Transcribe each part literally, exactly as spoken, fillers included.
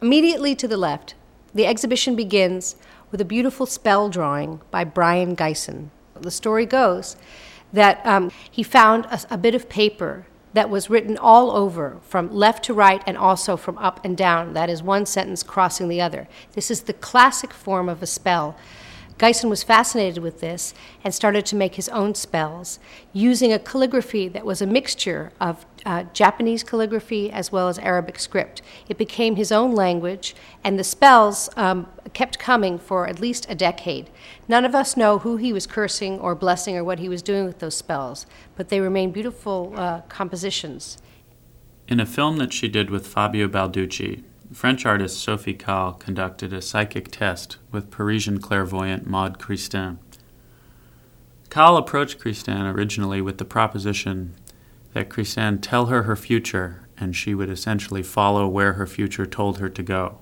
Immediately to the left, the exhibition begins with a beautiful spell drawing by Brian Gysin. The story goes that um, he found a, a bit of paper that was written all over, from left to right and also from up and down. That is one sentence crossing the other. This is the classic form of a spell. Gysin was fascinated with this and started to make his own spells using a calligraphy that was a mixture of uh, Japanese calligraphy as well as Arabic script. It became his own language, and the spells um, kept coming for at least a decade. None of us know who he was cursing or blessing or what he was doing with those spells, but they remain beautiful uh, compositions. In a film that she did with Fabio Balducci, French artist Sophie Calle conducted a psychic test with Parisian clairvoyant Maude Christin. Calle approached Christin originally with the proposition that Christin tell her her future and she would essentially follow where her future told her to go.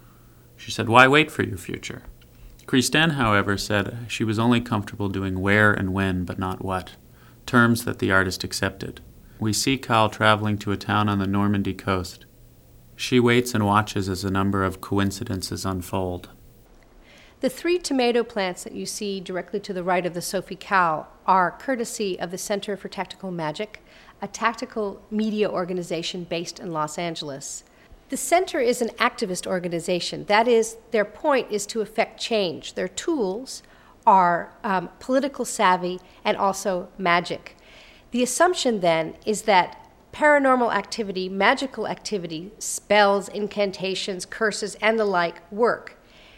She said, "Why wait for your future?" Christin, however, said she was only comfortable doing where and when, but not what, terms that the artist accepted. We see Calle traveling to a town on the Normandy coast. She waits and watches as a number of coincidences unfold. The three tomato plants that you see directly to the right of the Sophie Calle are courtesy of the Center for Tactical Magic, a tactical media organization based in Los Angeles. The center is an activist organization. That is, their point is to effect change. Their tools are um, political savvy and also magic. The assumption then is that paranormal activity, magical activity, spells, incantations, curses, and the like work,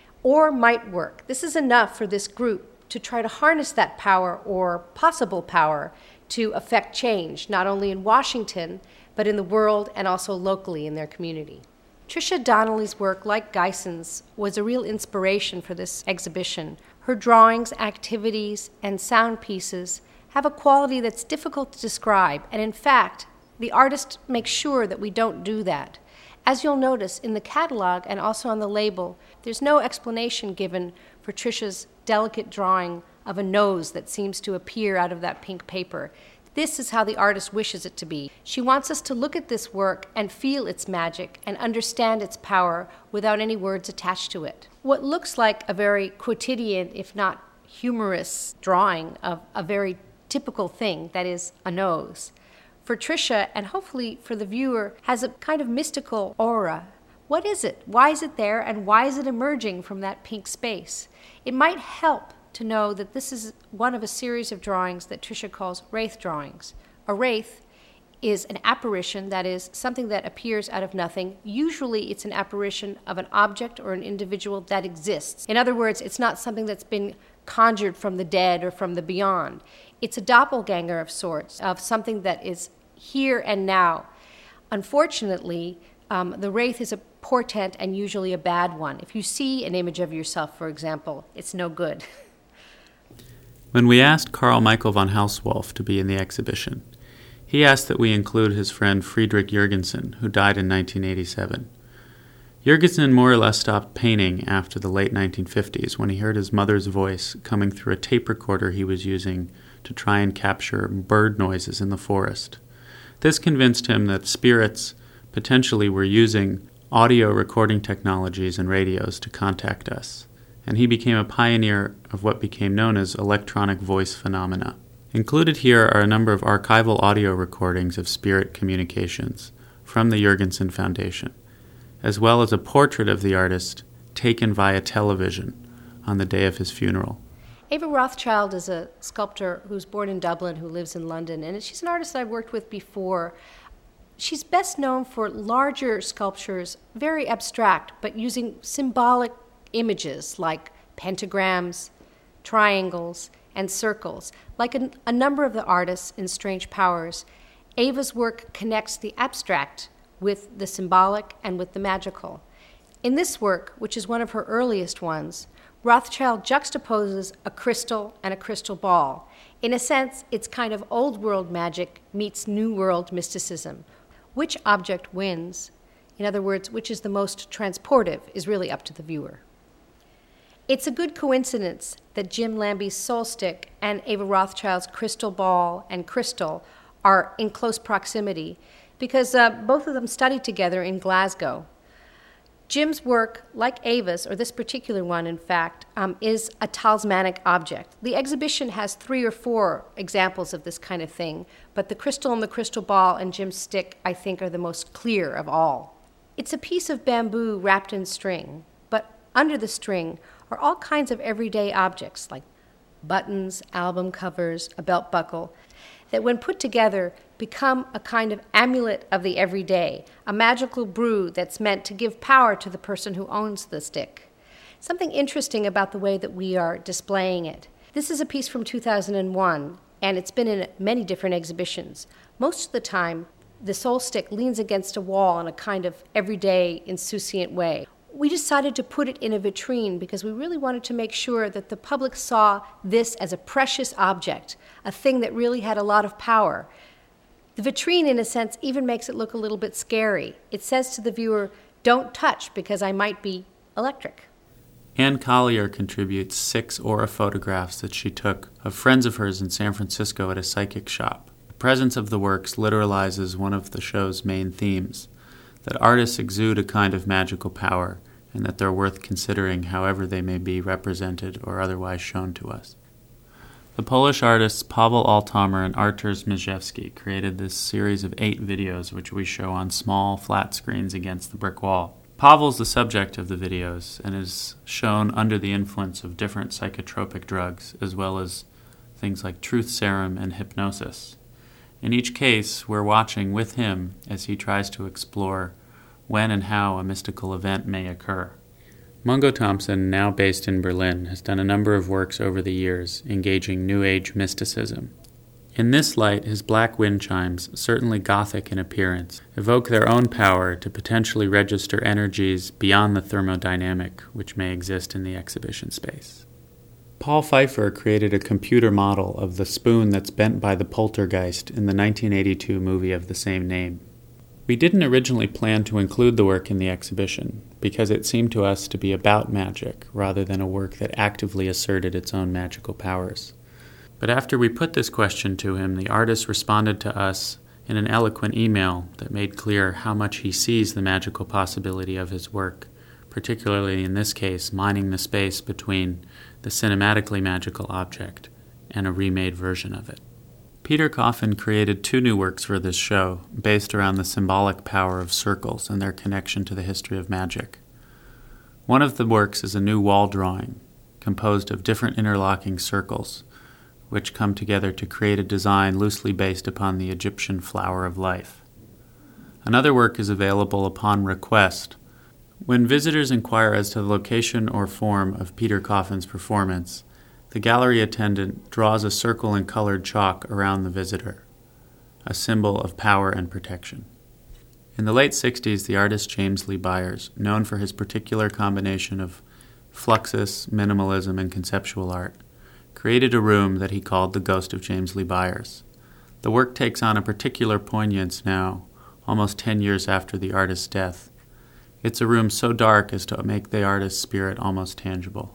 or might work. This is enough for this group to try to harness that power or possible power to affect change, not only in Washington, but in the world and also locally in their community. Tricia Donnelly's work, like Gysin's, was a real inspiration for this exhibition. Her drawings, activities, and sound pieces have a quality that's difficult to describe, and in fact, the artist makes sure that we don't do that. As you'll notice in the catalog and also on the label, there's no explanation given for Tricia's delicate drawing of a nose that seems to appear out of that pink paper. This is how the artist wishes it to be. She wants us to look at this work and feel its magic and understand its power without any words attached to it. What looks like a very quotidian, if not humorous, drawing of a very typical thing, that is, a nose, for Tricia, and hopefully for the viewer, has a kind of mystical aura. What is it? Why is it there? And why is it emerging from that pink space? It might help to know that this is one of a series of drawings that Tricia calls wraith drawings. A wraith is an apparition, that is, something that appears out of nothing. Usually it's an apparition of an object or an individual that exists. In other words, it's not something that's been conjured from the dead or from the beyond. It's a doppelganger of sorts, of something that is here and now. Unfortunately, um, the wraith is a portent and usually a bad one. If you see an image of yourself, for example, it's no good. When we asked Carl Michael von Hauswolf to be in the exhibition, he asked that we include his friend Friedrich Jürgensen, who died in nineteen eighty-seven. Jürgensen more or less stopped painting after the late nineteen fifties when he heard his mother's voice coming through a tape recorder he was using to try and capture bird noises in the forest. This convinced him that spirits potentially were using audio recording technologies and radios to contact us, and he became a pioneer of what became known as electronic voice phenomena. Included here are a number of archival audio recordings of spirit communications from the Jürgensen Foundation, as well as a portrait of the artist taken via television on the day of his funeral. Ava Rothschild is a sculptor who's born in Dublin, who lives in London, and she's an artist I've worked with before. She's best known for larger sculptures, very abstract, but using symbolic images like pentagrams, triangles, and circles. Like a, a number of the artists in Strange Powers, Ava's work connects the abstract with the symbolic and with the magical. In this work, which is one of her earliest ones, Rothschild juxtaposes a crystal and a crystal ball. In a sense, it's kind of old world magic meets new world mysticism. Which object wins, in other words, which is the most transportive, is really up to the viewer. It's a good coincidence that Jim Lamby's Soul Stick and Ava Rothschild's crystal ball and crystal are in close proximity because uh, both of them studied together in Glasgow. Jim's work, like Ava's, or this particular one, in fact, um, is a talismanic object. The exhibition has three or four examples of this kind of thing, but the crystal and the crystal ball and Jim's stick, I think, are the most clear of all. It's a piece of bamboo wrapped in string, but under the string are all kinds of everyday objects, like buttons, album covers, a belt buckle, that when put together become a kind of amulet of the everyday, a magical brew that's meant to give power to the person who owns the stick. Something interesting about the way that we are displaying it. This is a piece from two thousand one, and it's been in many different exhibitions. Most of the time, the soul stick leans against a wall in a kind of everyday, insouciant way. We decided to put it in a vitrine because we really wanted to make sure that the public saw this as a precious object, a thing that really had a lot of power. The vitrine, in a sense, even makes it look a little bit scary. It says to the viewer, don't touch because I might be electric. Ann Collier contributes six aura photographs that she took of friends of hers in San Francisco at a psychic shop. The presence of the works literalizes one of the show's main themes, that artists exude a kind of magical power, and that they're worth considering however they may be represented or otherwise shown to us. The Polish artists Paweł Altamer and Artur Zmierzewski created this series of eight videos which we show on small, flat screens against the brick wall. Paweł's the subject of the videos and is shown under the influence of different psychotropic drugs, as well as things like truth serum and hypnosis. In each case, we're watching with him as he tries to explore when and how a mystical event may occur. Mungo Thompson, now based in Berlin, has done a number of works over the years engaging New Age mysticism. In this light, his black wind chimes, certainly Gothic in appearance, evoke their own power to potentially register energies beyond the thermodynamic which may exist in the exhibition space. Paul Pfeiffer created a computer model of the spoon that's bent by the poltergeist in the nineteen eighty-two movie of the same name. We didn't originally plan to include the work in the exhibition because it seemed to us to be about magic rather than a work that actively asserted its own magical powers. But after we put this question to him, the artist responded to us in an eloquent email that made clear how much he sees the magical possibility of his work, particularly in this case, mining the space between the cinematically magical object and a remade version of it. Peter Coffin created two new works for this show, based around the symbolic power of circles and their connection to the history of magic. One of the works is a new wall drawing, composed of different interlocking circles, which come together to create a design loosely based upon the Egyptian flower of life. Another work is available upon request. When visitors inquire as to the location or form of Peter Coffin's performance, the gallery attendant draws a circle in colored chalk around the visitor, a symbol of power and protection. In the late sixties, the artist James Lee Byers, known for his particular combination of fluxus, minimalism, and conceptual art, created a room that he called the Ghost of James Lee Byers. The work takes on a particular poignance now, almost ten years after the artist's death. It's a room so dark as to make the artist's spirit almost tangible.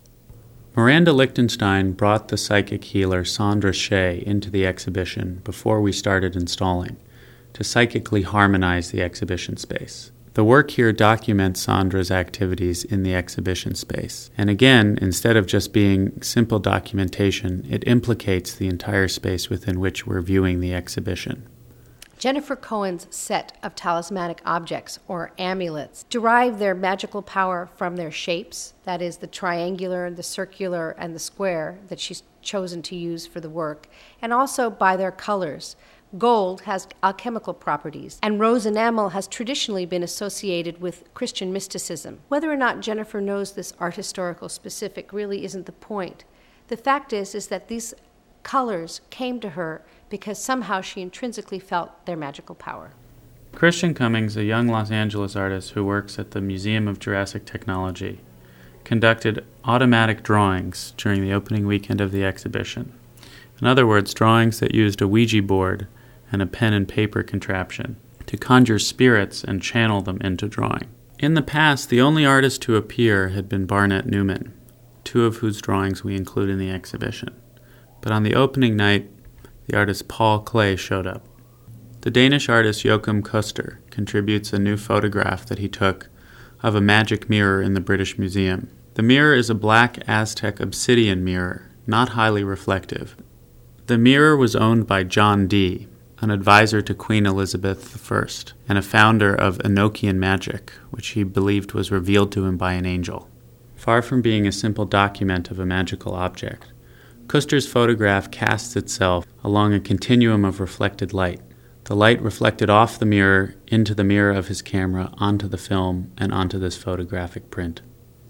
Miranda Lichtenstein brought the psychic healer Sandra Shea into the exhibition before we started installing, to psychically harmonize the exhibition space. The work here documents Sandra's activities in the exhibition space, and again, instead of just being simple documentation, it implicates the entire space within which we're viewing the exhibition. Jennifer Cohen's set of talismanic objects, or amulets, derive their magical power from their shapes, that is, the triangular, the circular, and the square that she's chosen to use for the work, and also by their colors. Gold has alchemical properties, and rose enamel has traditionally been associated with Christian mysticism. Whether or not Jennifer knows this art historical specific really isn't the point. The fact is, is that these colors came to her because somehow she intrinsically felt their magical power. Christian Cummings, a young Los Angeles artist who works at the Museum of Jurassic Technology, conducted automatic drawings during the opening weekend of the exhibition. In other words, drawings that used a Ouija board and a pen and paper contraption to conjure spirits and channel them into drawing. In the past, the only artist to appear had been Barnett Newman, two of whose drawings we include in the exhibition. But on the opening night, the artist Paul Klee showed up. The Danish artist Joachim Kuster contributes a new photograph that he took of a magic mirror in the British Museum. The mirror is a black Aztec obsidian mirror, not highly reflective. The mirror was owned by John Dee, an advisor to Queen Elizabeth the First, and a founder of Enochian magic, which he believed was revealed to him by an angel. Far from being a simple document of a magical object, Custer's photograph casts itself along a continuum of reflected light. The light reflected off the mirror into the mirror of his camera, onto the film, and onto this photographic print.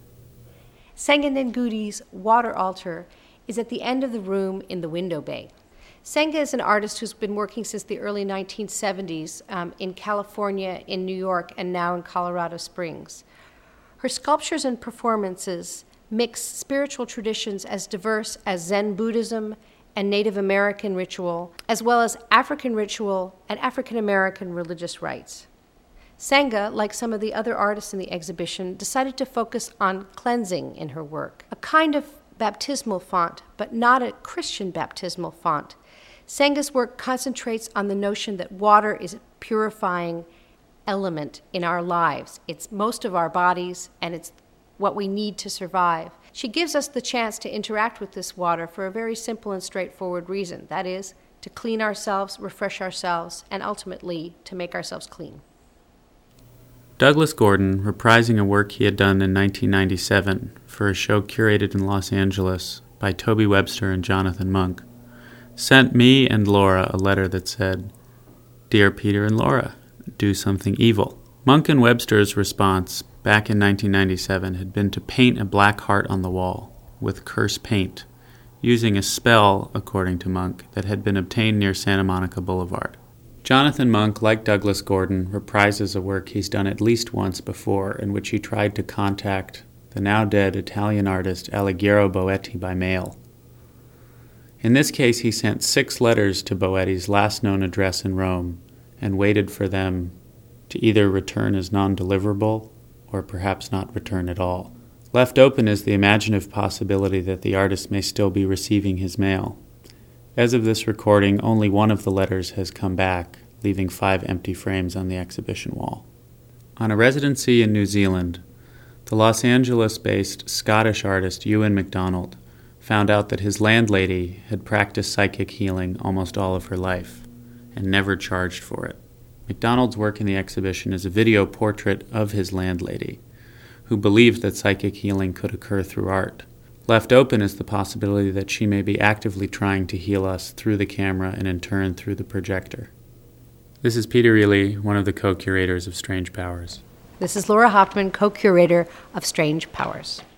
Senga Ngudi's water altar is at the end of the room in the window bay. Senga is an artist who's been working since the early nineteen seventies um, in California, in New York, and now in Colorado Springs. Her sculptures and performances mix spiritual traditions as diverse as Zen Buddhism and Native American ritual, as well as African ritual and African American religious rites. Senga, like some of the other artists in the exhibition, decided to focus on cleansing in her work, a kind of baptismal font, but not a Christian baptismal font. Senga's work concentrates on the notion that water is a purifying element in our lives. It's most of our bodies, and it's what we need to survive. She gives us the chance to interact with this water for a very simple and straightforward reason. That is, to clean ourselves, refresh ourselves, and ultimately to make ourselves clean. Douglas Gordon, reprising a work he had done in nineteen ninety-seven for a show curated in Los Angeles by Toby Webster and Jonathan Monk, sent me and Laura a letter that said, "Dear Peter and Laura, do something evil." Monk and Webster's response back in nineteen ninety-seven had been to paint a black heart on the wall with curse paint, using a spell, according to Monk, that had been obtained near Santa Monica Boulevard. Jonathan Monk, like Douglas Gordon, reprises a work he's done at least once before, in which he tried to contact the now-dead Italian artist Alighiero Boetti by mail. In this case, he sent six letters to Boetti's last known address in Rome and waited for them to either return as non-deliverable or perhaps not return at all. Left open is the imaginative possibility that the artist may still be receiving his mail. As of this recording, only one of the letters has come back, leaving five empty frames on the exhibition wall. On a residency in New Zealand, the Los Angeles-based Scottish artist Ewan MacDonald found out that his landlady had practiced psychic healing almost all of her life and never charged for it. MacDonald's work in the exhibition is a video portrait of his landlady, who believed that psychic healing could occur through art. Left open is the possibility that she may be actively trying to heal us through the camera and in turn through the projector. This is Peter Ely, one of the co-curators of Strange Powers. This is Laura Hoffman, co-curator of Strange Powers.